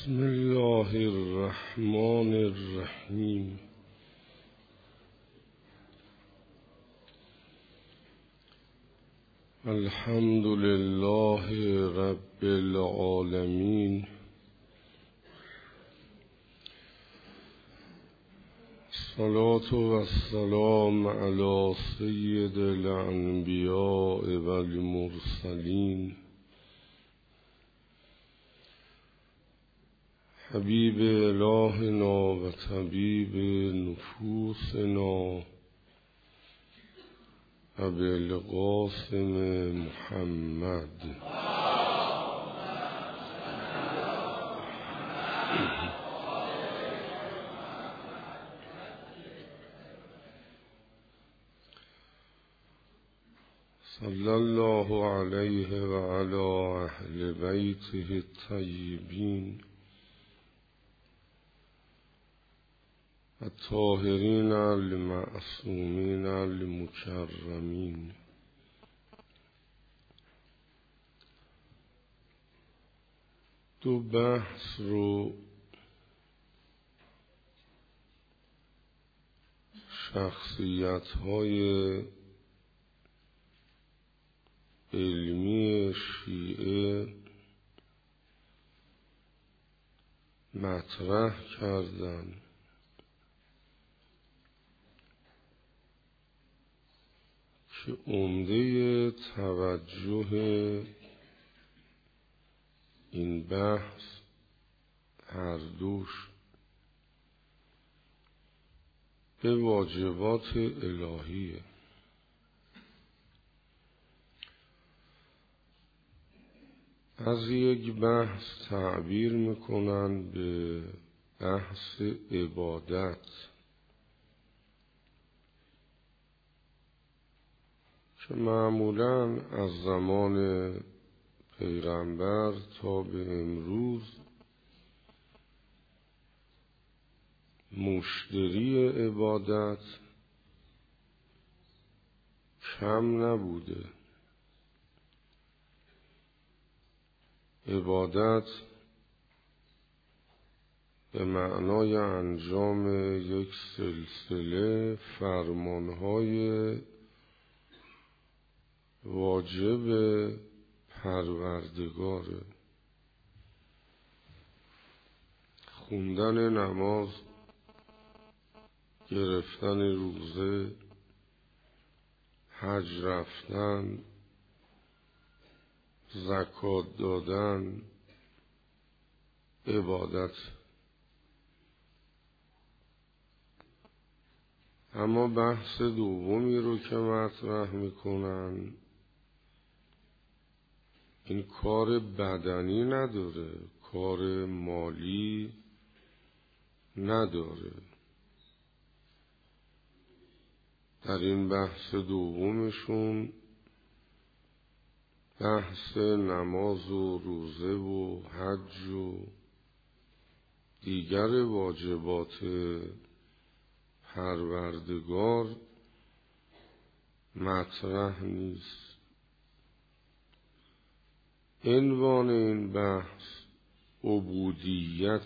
بسم الله الرحمن الرحیم. الحمد لله رب العالمین. الصلاة والسلام علی سید الانبیاء والمرسلین حبیب الهنا و طبیب نفوسنا ابوالقاسم محمد صلی الله علیه و علی اهل بیته الطیبین الطاهرین المعصومین المکرمین. دو بحث رو شخصیت‌های علمی شیعه مطرح کردند که عمده توجه این بحث هر دوش به واجبات الهیه. از یک بحث تعبیر میکنن به بحث عبادت که معمولاً از زمان پیغمبر تا به امروز مشتری عبادت کم نبوده. عبادت به معنای انجام یک سلسله فرمانهای واجب پروردگاره. خوندن نماز، گرفتن روزه، حج رفتن، زکات دادن عبادت. اما بحث دومی رو که مطرح میکنن این کار بدنی نداره، کار مالی نداره. در این بحث دومشون بحث نماز و روزه و حج و دیگر واجبات پروردگار مطرح نیست. عنوان این بحث عبودیت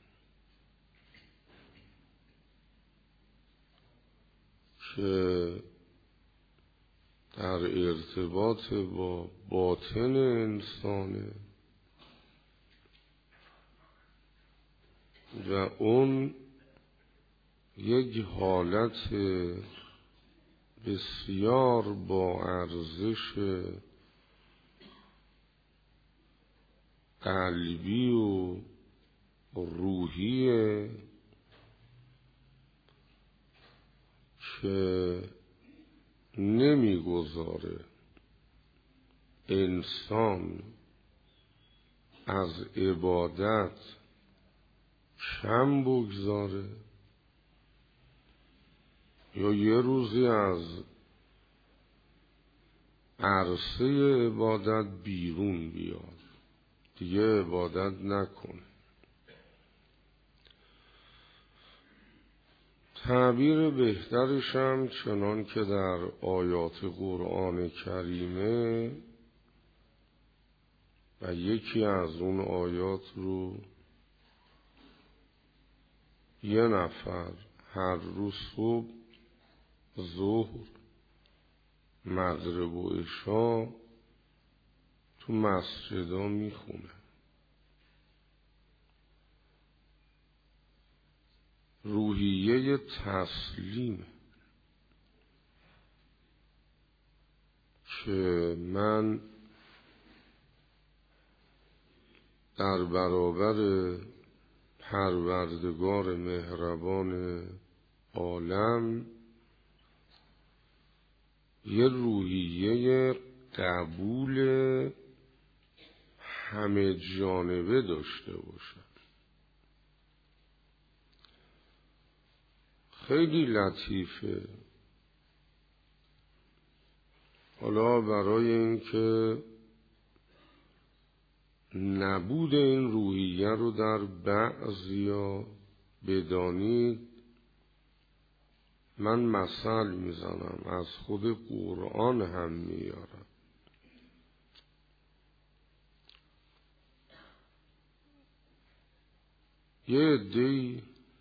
که در ارتباط با باطن انسانه و اون یک حالت بسیار با ارزش قلبی و روحیه که نمیگذاره انسان از عبادت کم بگذاره یا یه روزی از عرصه عبادت بیرون بیاد، دیگه عبادت نکنه. تعبیر بهترش هم چنان که در آیات قرآن کریمه و یکی از اون آیات رو یه نفر هر روز صبح، ظهر، مغرب و عشا تو مسجدا میخونه. روحیه تسلیم که من در برابر پروردگار مهربان عالم یه روحیه قبول همه جانبه داشته باشم. خیلی لطیفه. حالا برای اینکه نبود این روحیه رو در بعضیا بدانید، من مثل میزنم، از خود قرآن هم میارم. یه عده‌ای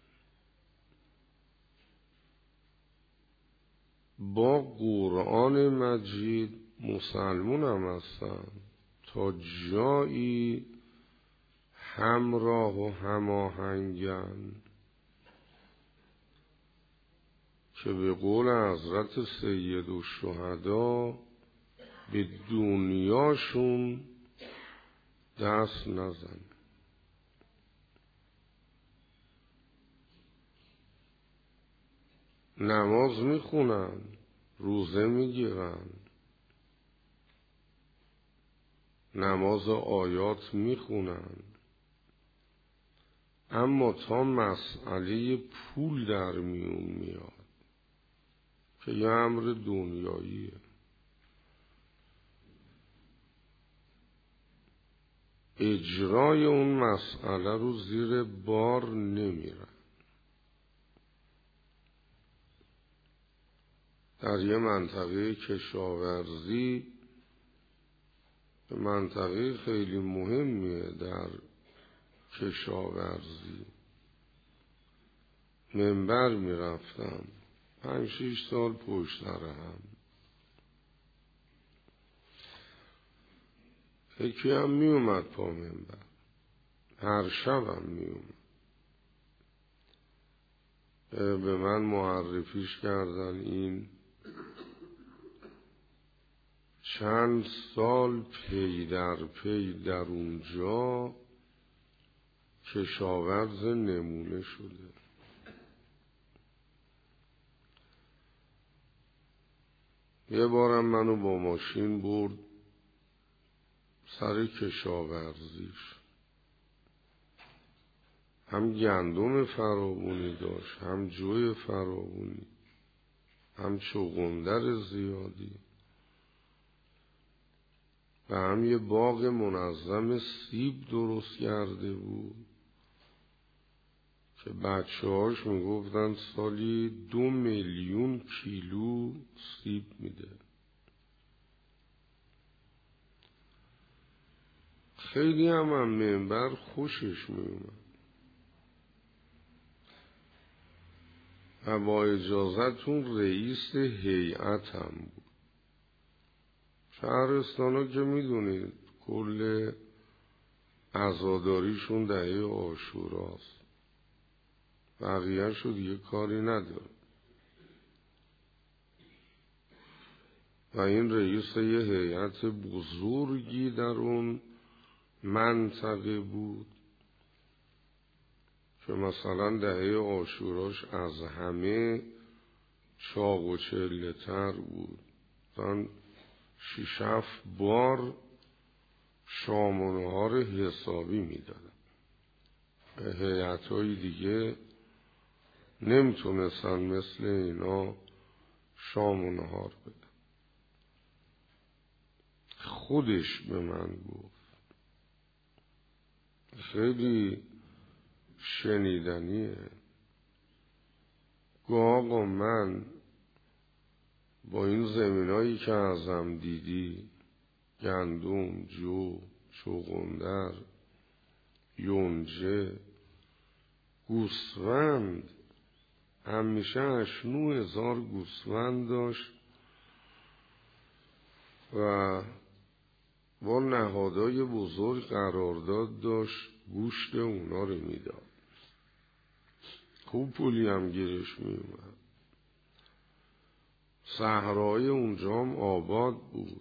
با قرآن مجید مسلمون هم هستن، تا جایی همراه و هماهنگن که به قول حضرت سید الشهدا به دنیاشون دست نزن. نماز میخونن، روزه میگیرن، نماز آیات میخونن، اما تا مسئله پول در میون میاد که یه امر دنیاییه، اجرای اون مسئله رو زیر بار نمیرن. در یه منطقه کشاورزی، منطقه خیلی مهمیه در کشاورزی، منبر میرفتم 5-6 سال پشت سر هم. یکی هم میومد پا منبر، هر شب هم میومد، به من معرفیش کردن. این چند سال پی در پی در اونجا کشاورز نمونه شده. یه بارم منو با ماشین برد سر کشاورزیش، هم گندم فراوونی داشت، هم جوی فراوونی، هم چغندر زیادی، و هم یه باغ منظم سیب درست کرده بود که بچه‌هاش میگفتن سالی 2 میلیون کیلو سیب میده. خیلی هم منبر خوشش میومد و با اجازتون رئیس هیئت هم بود. شهرستان ها که میدونید کل عزاداریشون دهه عاشوراست، بقیه شو دیگه کاری نداره. و این رئیس یه هیئت بزرگی در اون منطقه بود که مثلا دهه عاشوراش از همه چاق و چله تر بود. مثلا 6-7 بار شام و نهار حسابی میدادن. به هیئت‌های دیگه نمیتونستن مثل اینا شام و نهار بدن. خودش به من گفت، خیلی شنیدنیه، گفت آقا من با این زمینایی که ازم دیدی، گندم، جو، چغندر، یونجه، گوسفند همیشه 8,000 گوسفند داشت و با نهادهای بزرگ قرارداد داشت، گوشت اونا رو میداد. خوب پولی هم گیرش میومد. صحرای اونجا هم آباد بود.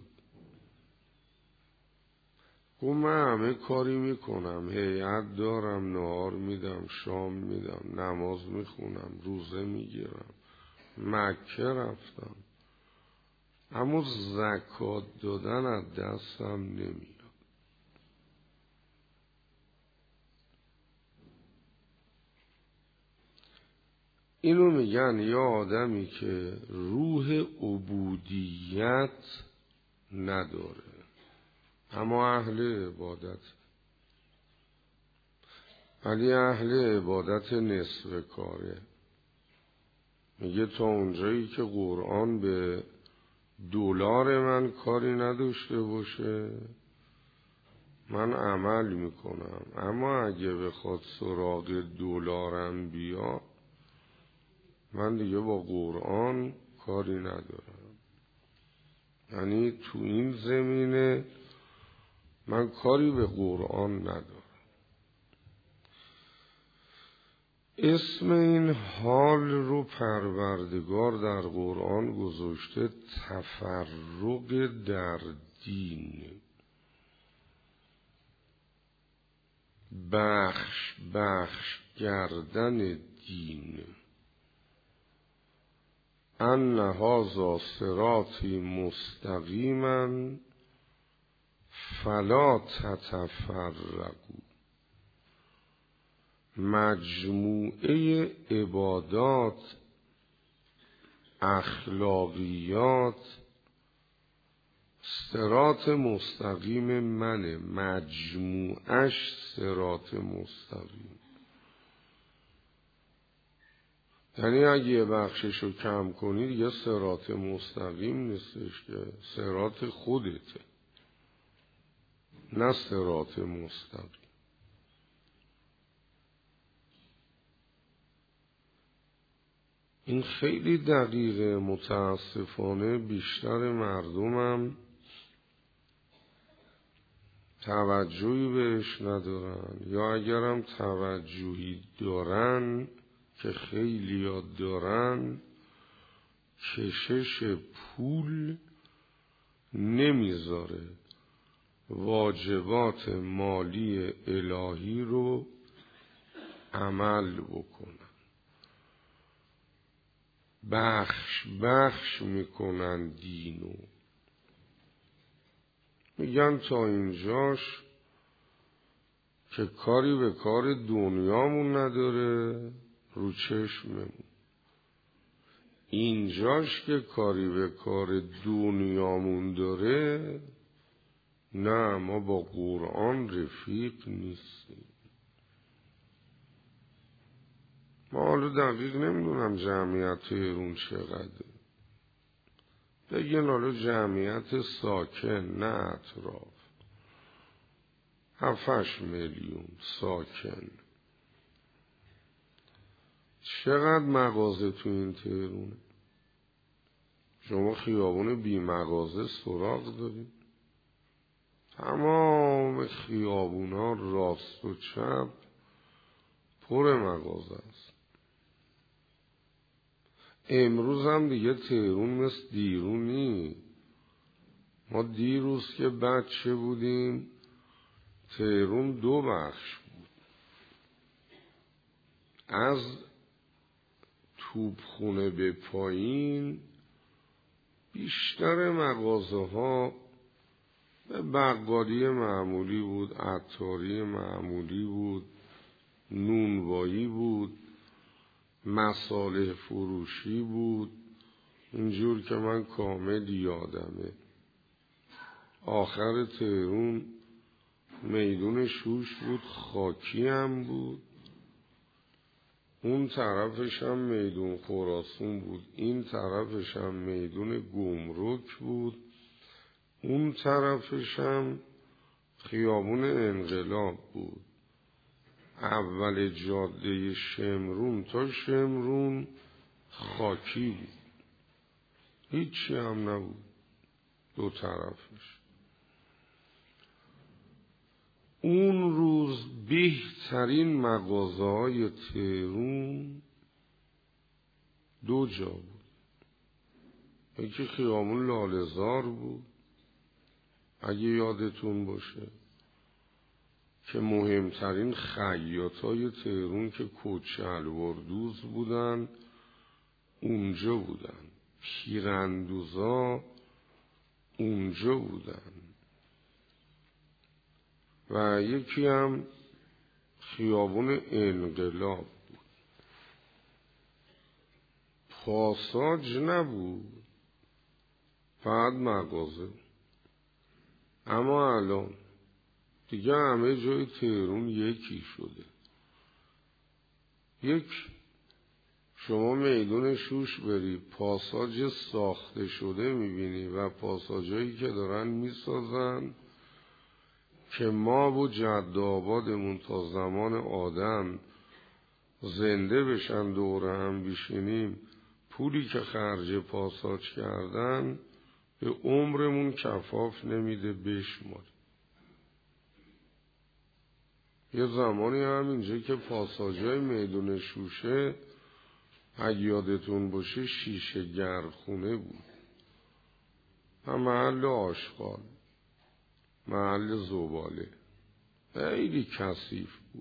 گفت من همه کاری میکنم، هیئت دارم، نهار میدم، شام میدم، نماز میخونم، روزه میگیرم، مکه رفتم، اما زکات دادن از دستم نمیاد. اینو میگن یا آدمی که روح عبودیت نداره اما اهل عبادت، ولی اهل عبادت نصف کاره. میگه تا اونجایی که قرآن به دلار من کاری نداشته باشه من عمل میکنم، اما اگه بخواد سراغ دلارم بیا من دیگه با قرآن کاری ندارم. یعنی تو این زمینه من کاری به قرآن ندارم. اسم این حال رو پروردگار در قرآن گذاشته تفرق در دین، بخش بخش کردن دین. ان هذا صراطی مستقیما فلا تتفرقوا. مجموعه عبادات، اخلاقیات، صراط مستقیم منه، مجموعش صراط مستقیم. یعنی اگه یه بخششو کم کنی دیگه صراط مستقیم نیستش، که صراط خودته نه صراط مستقیم. این خیلی دقیقه. متاسفانه بیشتر مردمم توجهی بهش ندارن، یا اگرم توجهی دارن که خیلی یاد دارن، کشش پول نمیذاره واجبات مالی الهی رو عمل بکنن. بخش بخش میکنن دینو. میگن تا اینجاش که کاری به کار دنیامون نداره رو چشممون، اینجاش که کاری به کار دنیامون داره نه، ما با قرآن رفیق نیستیم. ما حالا دقیق نمیدونم جمعیت تهران چقدره، بگین حالا جمعیت ساکن نه اطراف 7-8 میلیون ساکن. چقدر مغازه تو این تهرونه؟ شما خیابون بی مغازه سراغ دارید؟ تمام خیابونا راست و چپ پر مغازه است. امروز هم دیگه تهرون مثل دیرون نی. ما دیروز که بچه بودیم تهرون 2 بخش بود، از توپخونه به پایین بیشتر مغازه ها به بقالی معمولی بود، عطاری معمولی بود، نونوایی بود، مصالح فروشی بود. اینجور که من کامل یادمه. آخر تهرون میدون شوش بود، خاکی هم بود، اون طرفش هم میدون خراسان بود، این طرفش هم میدون گمرک بود، اون طرفش هم خیابون انقلاب بود. اول جاده شمرون تا شمرون خاکی بود، هیچی هم نبود دو طرفش. اون روز بهترین مغازه‌های تهران دو جا بود، یکی خیابون لاله‌زار بود اگه یادتون باشه که مهمترین خیاطای تهران که کوچه الوردوز بودن اونجا بودن، پیراندوزا اونجا بودن. و یکی هم خیابون انقلاب بود. پاساژ نبود، فقط مغازه. اما الان دیگه همه جای تهران یکی شده. شما میدون شوش بری پاساژ ساخته شده میبینی و پاساژایی که دارن میسازن که ما و جد آبادمون تا زمان آدم زنده بشن دوره هم بشینیم، پولی که خرج پاساژ کردن به عمرمون کفاف نمیده بشمار. یه زمانی هم اینجا که پاساژهای میدون شوشه اگه یادتون باشه شیشه گرخونه بود و محل آشغال، محل زباله، خیلی کثیف بود.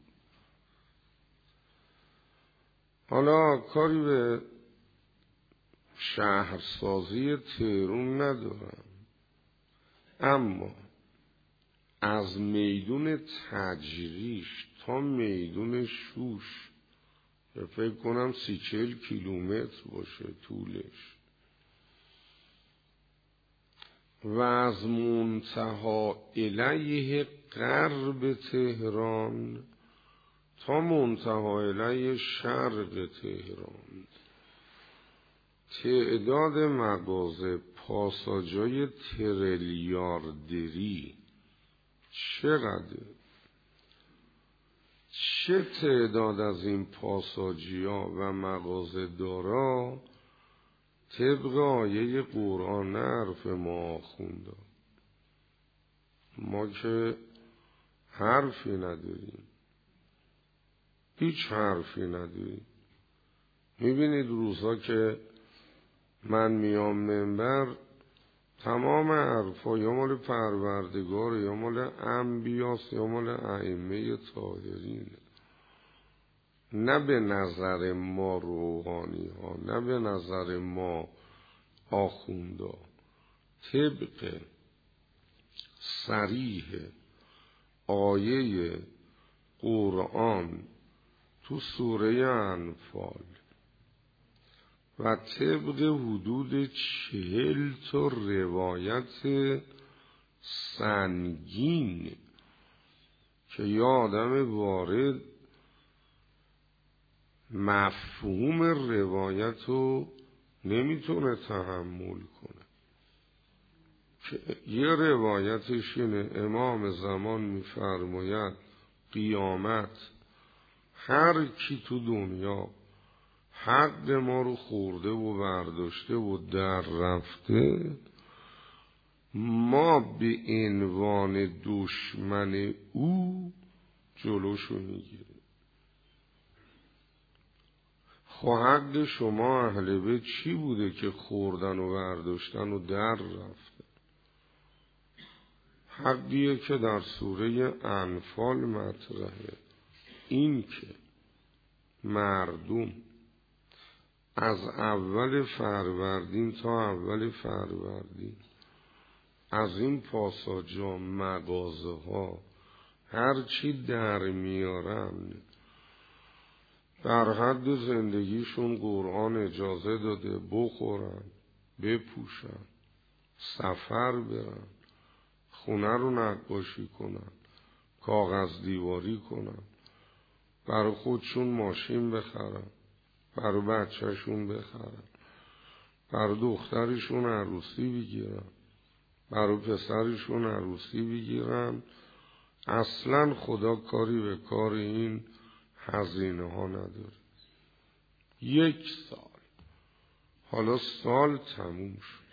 حالا کاری به شهرسازی تهران ندارم، اما از میدون تجریش تا میدون شوش که فکر کنم 30-40 کیلومتر باشه طولش و از منتها الیه غرب تهران تا منتها الیه شرق تهران تعداد مغازه پاساژهای تریلیاردری چقدر؟ چه تعداد از این پاساژیا و مغازه دارا طبق آیه قرآن حرف ما خونده، ما که حرفی نداریم، هیچ حرفی نداریم. میبینید روزا که من میام منبر تمام حرفا یا مال پروردگار یا مال انبیاست یا مال ائمه طاهرین، نه به نظر ما روحانی ها، نه به نظر ما آخوندا، طبق صریح آیه قرآن تو سوره انفال و طبق حدود 40 تا روایت سنگین که یه آدم وارد مفهوم روایت رو نمیتونه تحمل کنه. که یه روایتش اینه امام زمان میفرماید قیامت هر کی تو دنیا حق ما رو خورده و برداشته و در رفته، ما به عنوان دشمن او جلوشو میگیریم. خب حق شما اهل بیت چی بوده که خوردن و برداشتن و در رفته؟ حقیه که در سوره انفال مطرحه، این که مردم از اول فروردین تا اول فروردین از این پاساژها مغازه ها هر چی در میارن در حد زندگیشون قرآن اجازه داده بخورن، بپوشن، سفر برن، خونه رو نقاشی کنن، کاغذ دیواری کنن، برای خودشون ماشین بخرن، برای بچهشون بخرن، برای دخترشون عروسی بگیرن، برای پسرشون عروسی بگیرن. اصلا خدا کاری به کار این هزینه ها نداره. 1 سال. حالا سال تموم شد.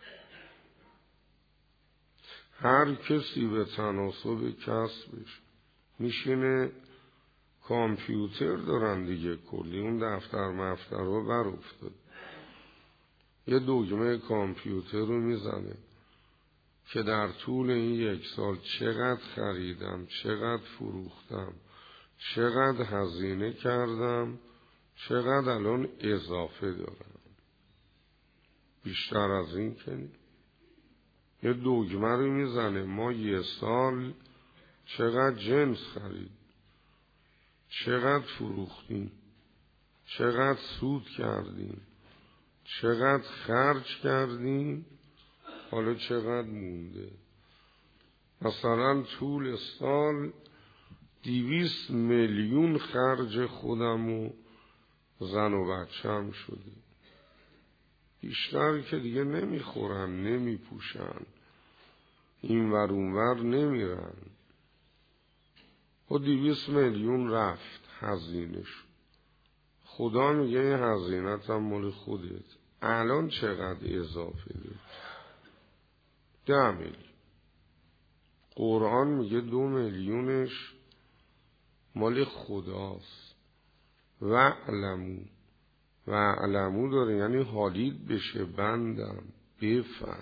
هر کسی به تناسب کسبش میشینه، کامپیوتر دارن دیگه، کلی اون دفتر مفتر رو بر افتاد، یه دکمه کامپیوتر رو میزنه که در طول این 1 سال چقدر خریدم، چقدر فروختم، چقدر هزینه کردم، چقدر الان اضافه دارم. بیشتر از این که نی. یه دکمه رو میزنه ما 1 سال چقدر جنس خرید، چقدر فروختیم، چقدر سود کردیم، چقدر خرج کردیم، حالا چقدر مونده. مثلا طول سال 200 میلیون خرج خودم و زن و بچه‌م شده. بیشتر که دیگه نمیخورن، نمیپوشن، این ور اون ور نمیرن. و 200 میلیون رفت هزینه شد. خدا میگه این هزینت هم مال خودت. الان چقدر اضافه داری؟ 10 میلیون. قرآن میگه 2 میلیونش مال خداست. وعلمو داره، یعنی حالید بشه بندم، بفهم،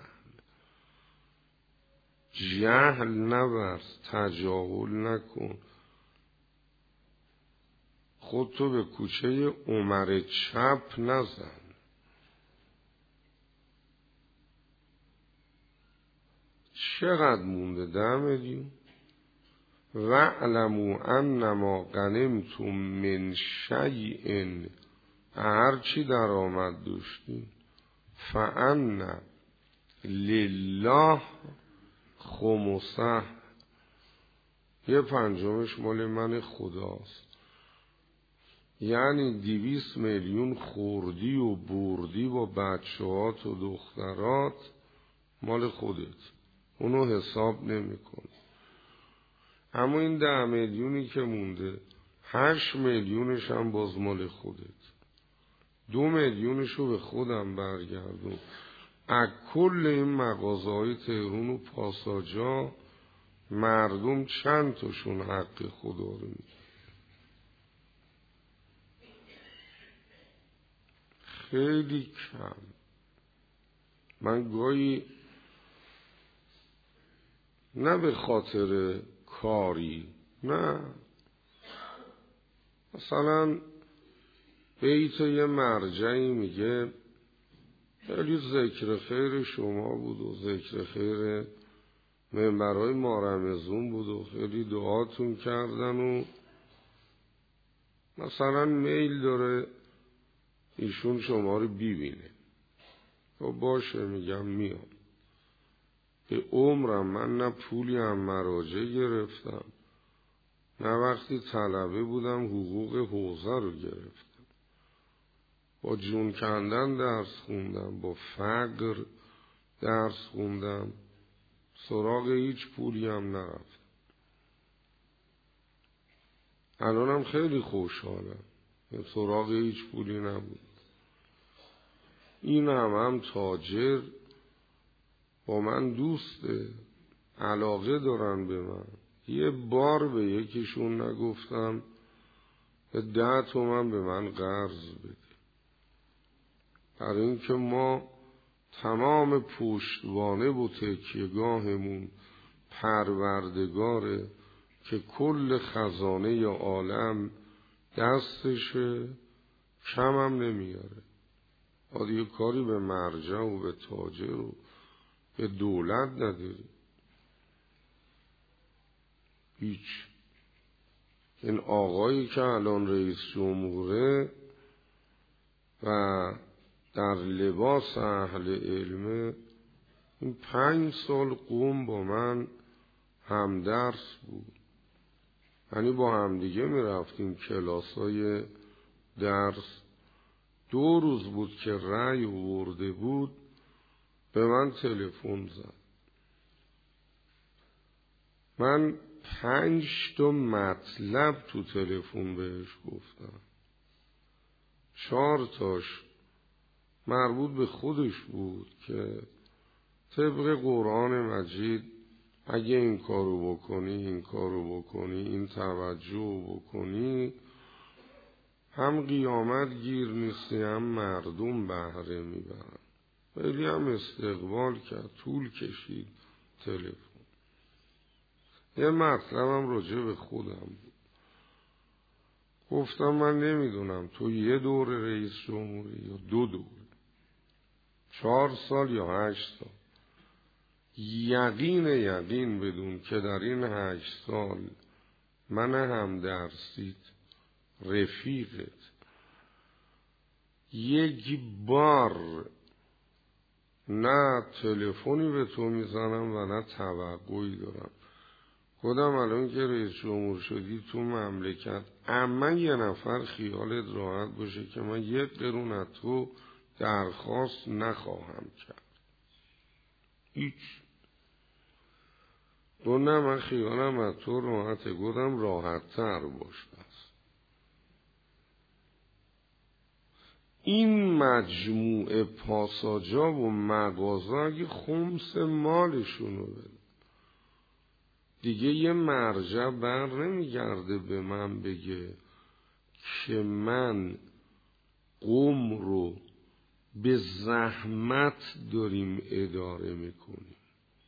جهل نورز، تجاهل نکن، خودتو به کوچه عمر چپ نزن. چقدر مونده؟ 10 میلیون. وَاعْلَمُوا أَنَّمَا غَنِمْتُم مِّن شَیْءٍ، هرچی درآمد داشتین، فَأَنَّ لِلَّهِ خُمُسَهُ، 1/5 مال من خداست. یعنی 200 میلیون خوردی و بردی با بچه‌هات و دخترات مال خودت، اونو حساب نمی‌کن. اما این 10 میلیونی که مونده 8 میلیونش هم باز مال خودت. 2 میلیونشو به خودم برگردون. از کل این مغازه‌های تهران و پاساجا مردم چند تاشون حق خدا رو میگه؟ خیلی کم. من گاهی نه به خاطر کاری، نه، مثلا بیت یه مرجعی میگه خیلی ذکر خیر شما بود و ذکر خیر منبرهای مارمزون بود و خیلی دعاتون کردن و مثلا میل داره ایشون شما رو ببینه. تو باشه، میگم میام. به عمرم من نه پولی هم مراجع گرفتم، نه وقتی طلبه بودم حقوق حوزه رو گرفتم. با جون کندن درس خوندم، با فقر درس خوندم، سراغ هیچ پولی هم نرفتم. الانم خیلی خوشحالم، سراغ هیچ پولی نبود. این هم تاجر با من دوسته، علاقه دارن به من. یه بار به یکیشون نگفتم 10 تومن به من قرض بده، برای اینکه ما تمام پشتوانه و تکیهگاهمون پروردگاره که کل خزانه عالم دستشه، کم هم نمیاره. آدیه کاری به مرجع و به تاجر و به دولت نداری. هیچ. این آقایی که الان رئیس جمهوره و در لباس اهل علمه، این 5 سال قوم با من همدرس بود. یعنی با همدیگه می رفتیم کلاسای درس. 2 روز بود که رأی آورده بود، به من تلفن زد. من 5 مطلب تو تلفن بهش گفتم. 4 مربوط به خودش بود که طبق قرآن مجید اگه این کارو بکنی این توجه بکنی، هم قیامت گیر نیستی هم مردم بهره میبرن. خیلی هم استقبال کرد، طول کشید تلفن. یه مطلبم راجع به خودم بود. گفتم من نمیدونم تو 1 دوره رئیس جمهوری یا 2 دوره، 4 سال یا 8 سال، یقین بدون که در این 8 سال من هم درسیت رفیقت 1 بار نه تلفنی به تو میزنم و نه توقعی دارم. خودم الان که رئیس جمهور شدی تو مملکت، اما 1 نفر خیالت راحت باشه که من 1 قرون از تو درخواست نخواهم کرد. هیچ. نه من خیالم از تو راحته، گفتم راحت تر باش. بس این مجموعه پاساجا و مغازه اگه خمس مالشونو بده دیگه، یه مرجع بر نمیگرده به من بگه که من قم رو به زحمت داریم اداره میکنیم.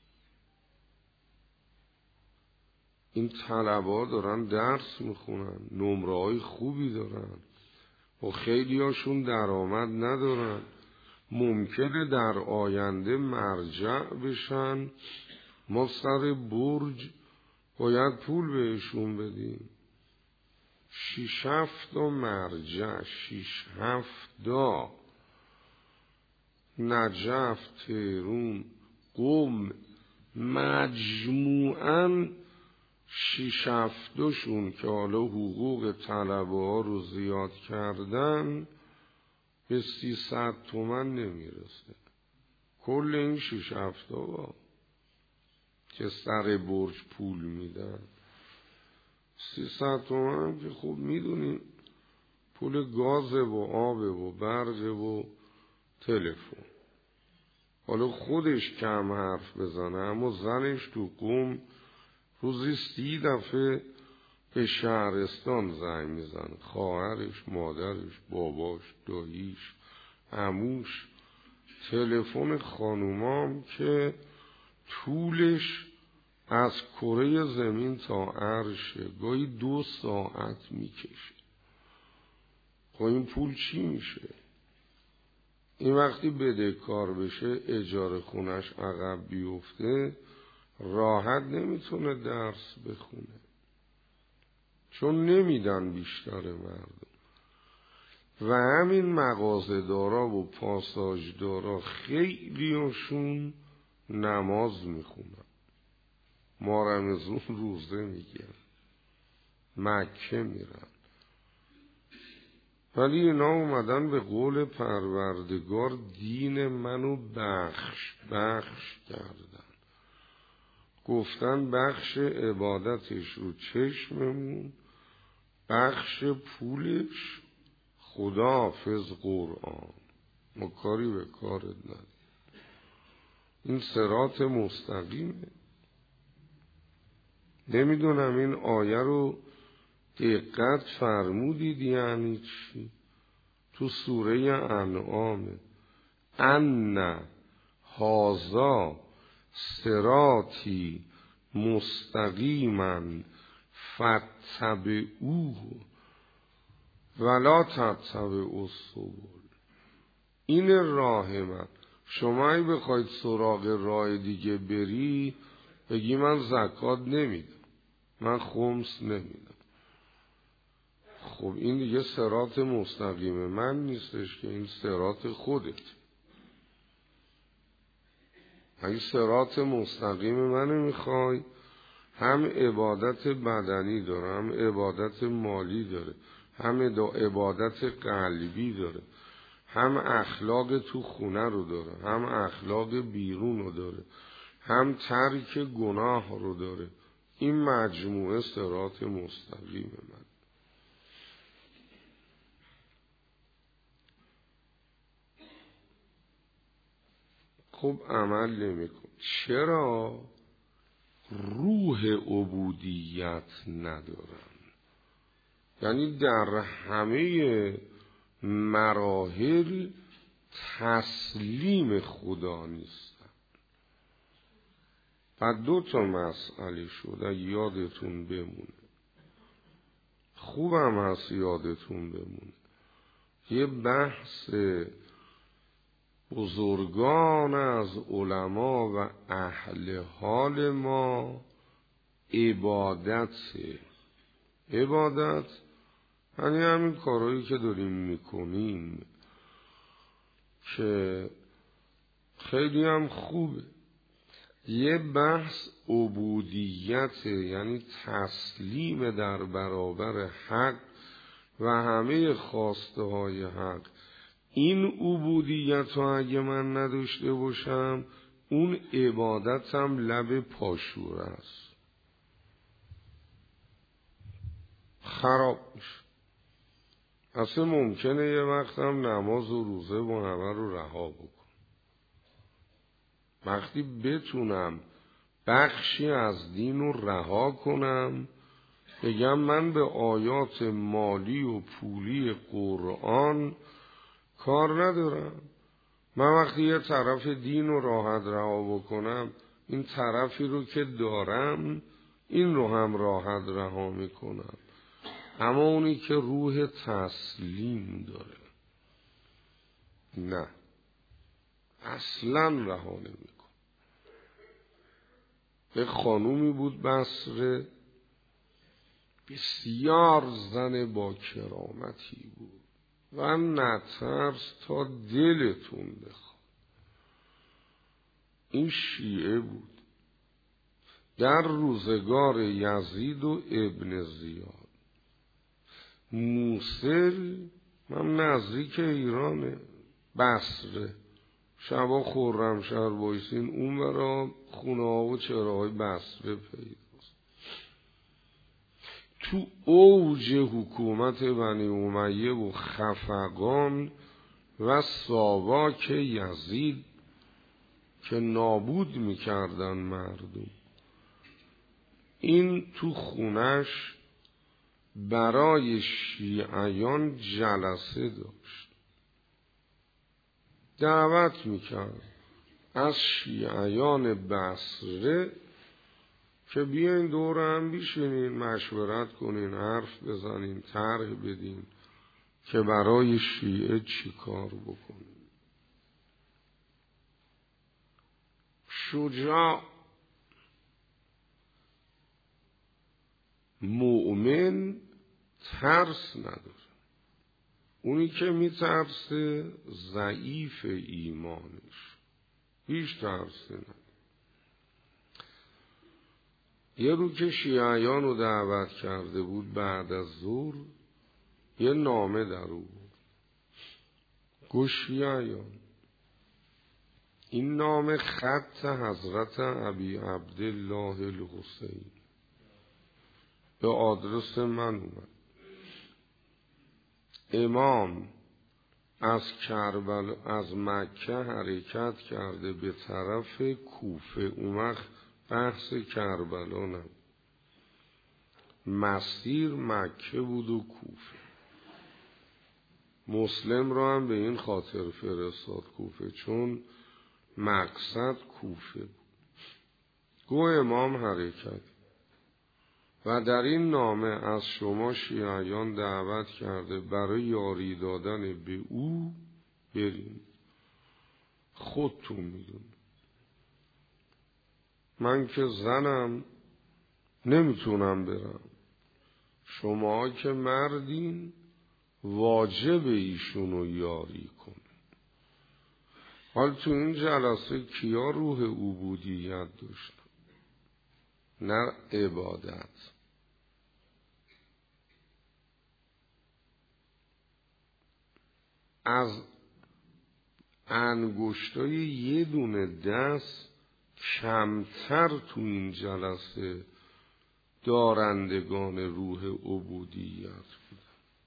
این طلبا دارن درس میخونن، نمره‌های خوبی دارن و خیلی هاشون درآمد ندارن، ممکنه در آینده مرجع بشن، ما سر برج باید پول بهشون بدیم. 6-7 مرجع، 6-7 نجف، تهران، قم، مجموعاً 6-7 که حالا حقوق طلبه ها رو زیاد کردن به 300 تومن نمیرسه. کل این 6-7 که سر برج پول میدن 300 تومن هم که خوب میدونیم پول گازه و آبه و برقه و تلفن. حالا خودش کم حرف بزنه اما زنش تو قم روزی 30 دفعه به شهرستان زنگ میزنه، خواهرش، مادرش، باباش، داییش، عموش. تلفن خانومام که طولش از کره زمین تا عرشه، گاهی 2 ساعت میکشه. خب این پول چی میشه؟ این وقتی بدهکار بشه اجاره خونش عقب بیفته راحت نمیتونه درس بخونه، چون نمیدن بیشتر مردم. و همین مغازه‌دارا و پاساژدارا خیلیشون نماز میخونن، ما رمضان روزه میگیرن، مکه میرن، ولی اینا اومدن به قول پروردگار دین منو بخش کردن. گفتن بخش عبادتش رو چشممون، بخش پولش خداحافظ قرآن. ما کاری به کارت نداریم. این صراط مستقیمه. نمیدونم این آیه رو دقت فرمودید یعنی چی؟ تو سوره انعام، ان هذا صراطی مستقیما فاتبعوه ولا تتبعوا السبل. این راه من. شما اگه بخواید سراغ راه دیگه بری بگی من زکات نمیدم، من خمس نمیدم، خب این دیگه صراط مستقیم من نیستش که، این صراط خودت. اگه صراط مستقیم منو میخوای، هم عبادت بدنی داره، هم عبادت مالی داره، هم عبادت قلبی داره، هم اخلاق تو خونه رو داره، هم اخلاق بیرون رو داره، هم ترک گناه رو داره. این مجموعه صراط مستقیم من. خب عمل نمیکن. چرا؟ روح عبودیت ندارم. یعنی در همه مراحل تسلیم خدا نیستم. و 2 مسئله شده یادتون بمونه، خوبم هست یادتون بمونه. یه بحث بزرگان از علما و اهل حال ما عبادت یعنی همین کارهایی که داریم میکنیم که خیلی هم خوبه. یه بحث عبودیت یعنی تسلیم در برابر حق و همه خواسته های حق. این عبودیت رو اگه من نداشته باشم اون عبادتم لب پاشوره است، خراب میشه. اصلا ممکنه یه وقتم نماز و روزه و همه رو رها بکن. وقتی بتونم بخشی از دین رو رها کنم، بگم من به آیات مالی و پولی قرآن کار ندارم، من وقتی یه طرف دین رو راحت رها بکنم، این طرفی رو که دارم این رو هم راحت رها میکنم. اما اونی که روح تسلیم داره نه، اصلا رها نمیکن. یه خانومی بود بصره، بسیار زن با کرامتی بود و نترس تا دلتون بخواد. این شیعه بود در روزگار یزید و ابن زیاد. موصل من نزدیک ایرانه، بصره. شبا خرمشهر بایسین اون برا خونه ها و چراهای بصره پیداست. تو اوج حکومت بنی امیه و خفقان و ساواک یزید که نابود میکردن مردم، این تو خونش برای شیعیان جلسه داشت، دعوت میکرد از شیعیان بصره که بیاین دور هم بشینین، مشورت کنین، حرف بزنین، طرح بدین که برای شیعه چی کار بکنین. شجاع مؤمن ترس نداره. اونی که میترسه ضعیف ایمانش، هیچ ترسی نداره. یه رو که شیعیان رو دعوت کرده بود بعد از ظهر، یه نامه در او بود. گفت شیعیان، این نامه خط حضرت ابی عبدالله الحسین به آدرس من اومد. امام از مکه حرکت کرده به طرف کوفه. اون وقت بحث کربلا نبود، مسیر مکه بود و کوفه. مسلم را هم به این خاطر فرستاد کوفه چون مقصد کوفه بود. گو امام حرکت و در این نامه از شما شیعیان دعوت کرده برای یاری دادن به او بریم. خودتون میدون، من که زنم نمیتونم برم، شما که مردین واجب ایشونو یاری کن. حال تو این جلسه کیا روح عبودیت داشتن؟ نه عبادت. از انگشتای یه دونه دست کمتر تو این جلسه دارندگان روح عبودیت بودن.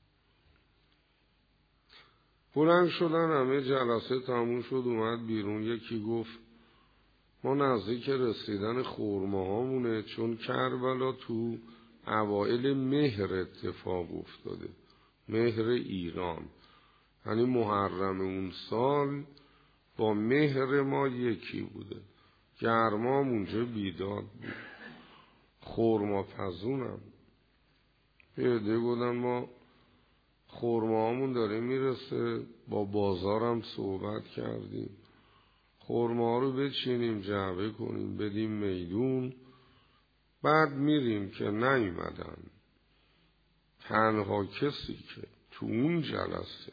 بلند شدن، همه جلسه تموم شد، اومد بیرون. یکی گفت ما نزدیک رسیدن خرماهامونه، چون کربلا تو اوائل مهر اتفاق افتاده، مهر ایران، یعنی محرم اون سال با مهر ما یکی بوده. گرمام اونجا بیداد بود، خرما پزونم. پیده بودن ما خرماهامون داره میرسه، با بازارم صحبت کردیم، خرما رو بچینیم جعبه کنیم بدیم میدون، بعد میریم که نیومدن. تنها کسی که تو اون جلسه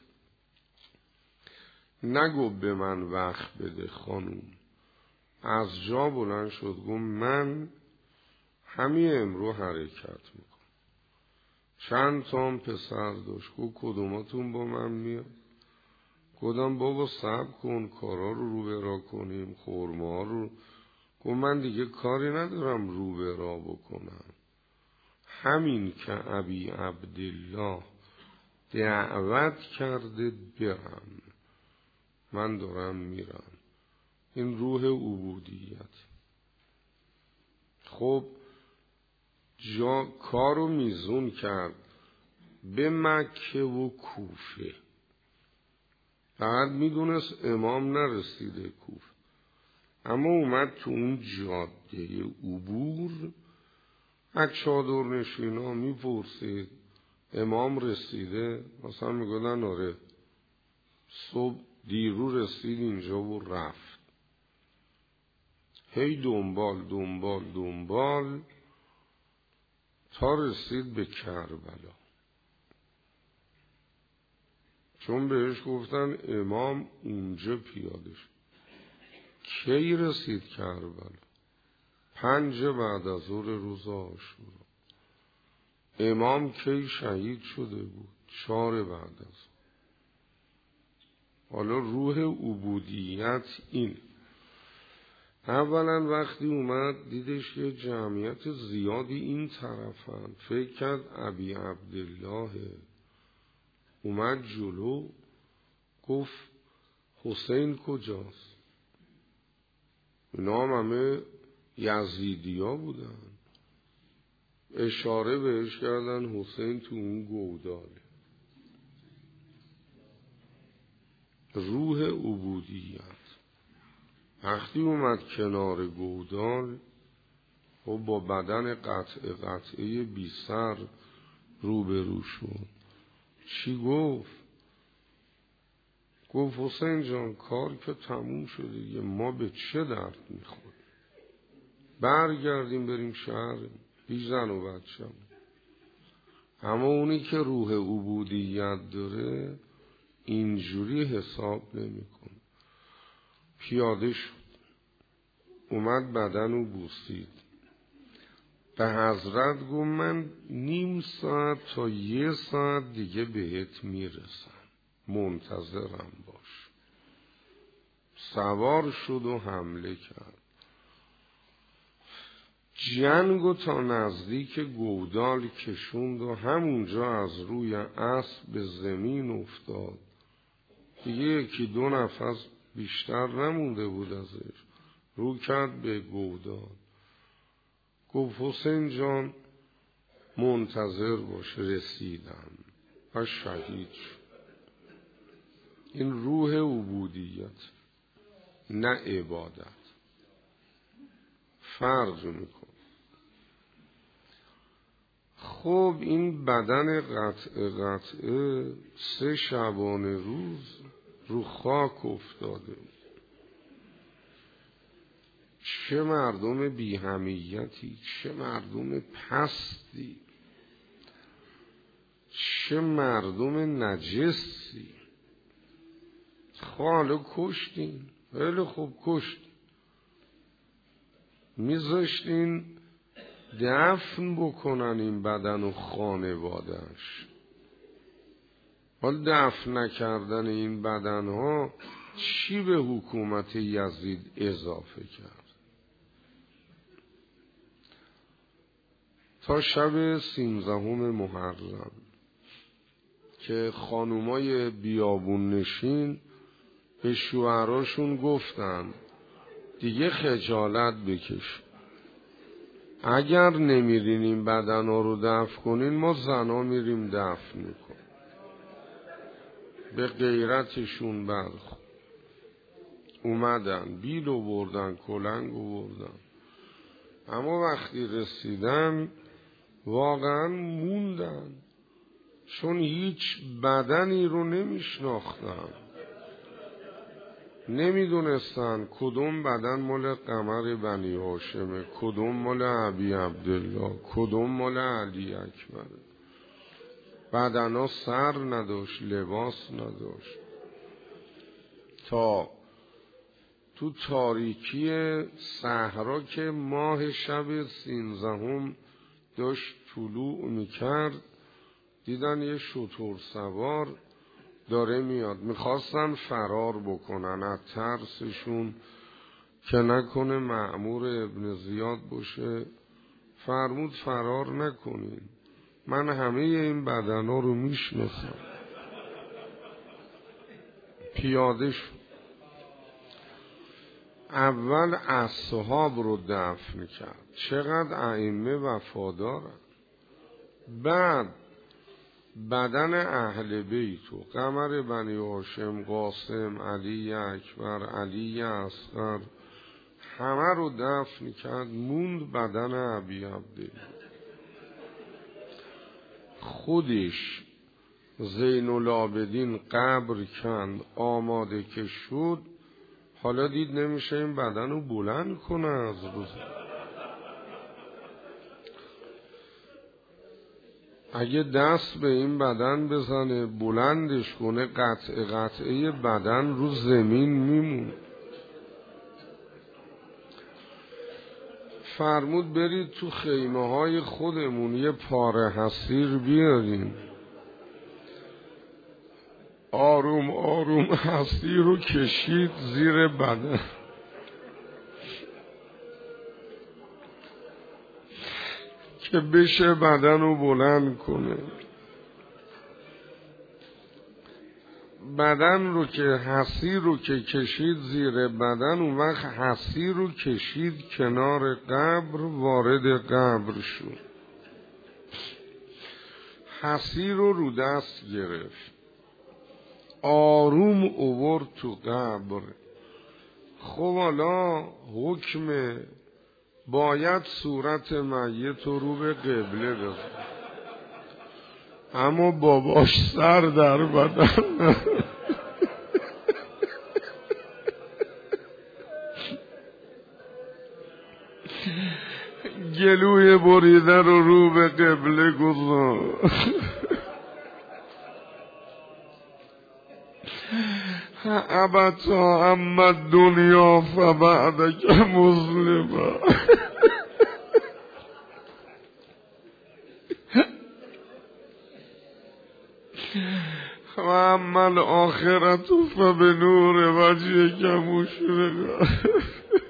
نگو به من وقت بده خانوم، از جا بلند شد گفت من همین امرو حرکت میکنم. چند تام پسر داشت، گفت کدوماتون با من میاد؟ گفتم بابا صبر کن، کارا رو برا کنیم، خرما رو. گفت من دیگه کاری ندارم رو برا بکنم، همین که ابی عبدالله دعوت کرده برم، من دارم میرم. این روح عبودیت. خب جا کارو میزون کرد به مکه و کوفه، فقط میدونست امام نرسیده کوفه، اما اومد تو اون جاده عبور، از چادر نشینا میپرسید امام رسیده؟ مثلا میگودن آره، صبح دیرو رسید اینجا و رفت. هی دنبال تا رسید به کربلا، چون بهش گفتن امام اونجا پیاده شد. کی رسید کربلا؟ 5 بعد از ظهر روز عاشورا. امام کی شهید شده بود؟ 4 بعد از ظهر. حالا روح عبودیت این. اولا وقتی اومد دیدش یه جمعیت زیادی این طرفن، فکر کرد ابی عبدالله. اومد جلو، گفت حسین کجاست؟ اینا همه یزیدی ها بودن. اشاره بهش کردن حسین تو اون گوداله. روح عبودیت وقتی اومد کنار گودال و با بدن قطعه بی سر روبرو شد، چی گفت؟ گفت حسین جان کار که تموم شده، یه ما به چه درد میخوریم؟ برگردیم بریم شهر بی زن و بچم. اما اونی که روح عبودیت داره اینجوری حساب نمیکنه. پیاده شد، اومد بدن و بوسید، به حضرت گفت من نیم ساعت تا 1 ساعت دیگه بهت میرسم، منتظرم باش. سوار شد و حمله کرد. جنگو تا نزدیک گودال کشوند و همونجا از روی اسب به زمین افتاد. دیگه 1-2 نفس بیشتر نمونده بود ازش. رو کرد به گودال، گفت حسین جان منتظر باش، رسیدم. و شهید شد. این روح عبودیت، نه عبادت. فرق میکن. خب این بدن قطعه 3 شبانه روز رو خاک افتاده. چه مردم بی‌همیتی، چه مردم پستی، چه مردم نجسی. حالا کشتین، خیلی خوب کشتین، میذاشتین دفن بکنن این بدن و خانواده‌اش. حال دفن نکردن این بدن ها چی به حکومت یزید اضافه کرد؟ تا شب 13 محرم که خانومای بیابون نشین به شوهراشون گفتن دیگه خجالت بکش، اگر نمیرین این بدنا رو دفن کنین ما زنا میریم دفن میکنیم. به غیرتشون برخورد، اومدن بیل آوردن، کلنگ آوردن، اما وقتی رسیدن واقعا موندن، چون هیچ بدنی رو نمیشناختن، نمیدونستن کدوم بدن مال قمر بنی هاشمه، کدوم مال ابی عبدالله، کدوم مال علی اکبر. بدنا سر نداشت، لباس نداشت. تا تو تاریکی صحرا که ماه شب 13 داشت طلوع میکرد، دیدن یه شتر سوار داره میاد. میخواستن فرار بکنن از ترسشون که نکنه مأمور ابن زیاد باشه. فرمود فرار نکنین، من همه این بدنا رو میشناسم. پیاده شد، اول اصحاب رو دفن کرد، چقدر ائمه وفادارن. بعد بدن اهل بیت و قمر بنی هاشم، قاسم، علی اکبر، علی اصغر، همه رو دفن کرد، موند بدن ابی عبدالله. خودش زین العابدین قبر کند، آماده که شد، حالا دید نمیشه این بدن رو بلند کنه از روز. اگه دست به این بدن بزنه بلندش کنه، قطعه بدن رو زمین میمون. فرمود برید تو خیمه های خودمون یه پاره حصیر بیارین، آروم آروم حصیر رو کشید زیر بدن. که بشه بدن رو بلند کنه. بدن رو که حصیر رو که کشید زیر بدن، اون وقت حصیر رو کشید کنار قبر، وارد قبر شد. حصیر رو دست گرفت، آروم اوورد تو قبر. خب حالا حکم باید صورت میت رو به قبله بزن، اما باباش سر در بدن گلوی بریده رو به قبله گذاشت. ابتا اما دنیا فبعدک مسلمه. و اما الاخرت فبنور وجهک مشرقه.